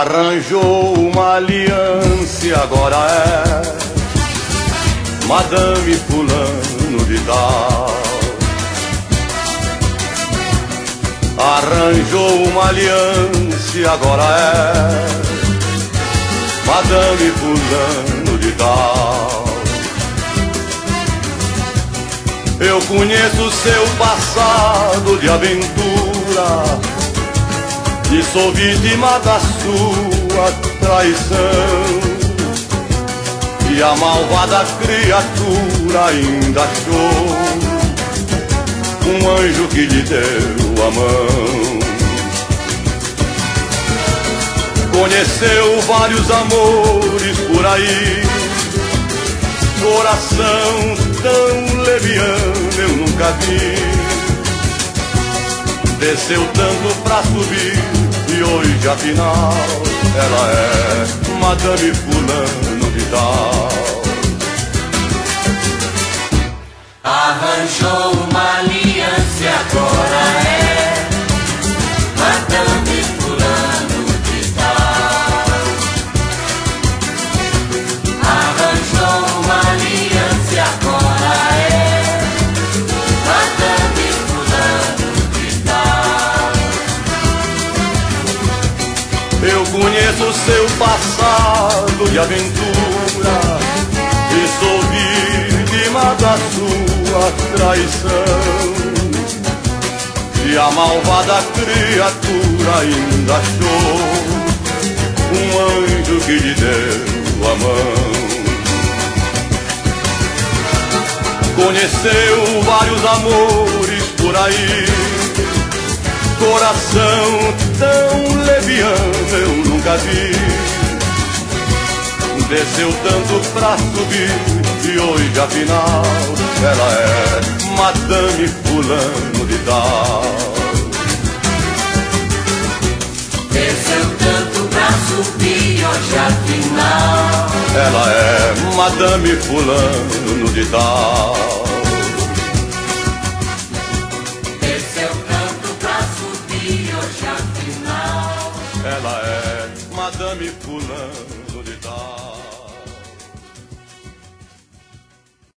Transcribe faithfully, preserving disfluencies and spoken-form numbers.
Arranjou uma aliança e agora é Madame Fulano de Tal. Arranjou uma aliança e agora é Madame Fulano de Tal. Eu conheço seu passado de aventura e sou vítima da sua traição. E a malvada criatura ainda achou um anjo que lhe deu a mão. Conheceu vários amores por aí, coração tão leviano eu nunca vi. Desceu tanto pra subir e hoje afinal ela é Madame Fulano de Tal. Arranjou uma aliança e agora é Madame Fulano de Tal. Arranjou uma aliança e agora é Madame Fulano de Tal. Eu conheço seu passado de aventura e sou vítima da sua traição. E a malvada criatura ainda achou um anjo que lhe deu a mão. Conheceu vários amores por aí, coração tão leviano eu nunca vi. Desceu tanto pra subir e hoje afinal ela é Madame Fulano de Tal. Desceu tanto pra subir e hoje afinal ela é Madame Fulano de Tal. Desceu tanto pra subir e hoje afinal ela é Madame Fulano de Tal.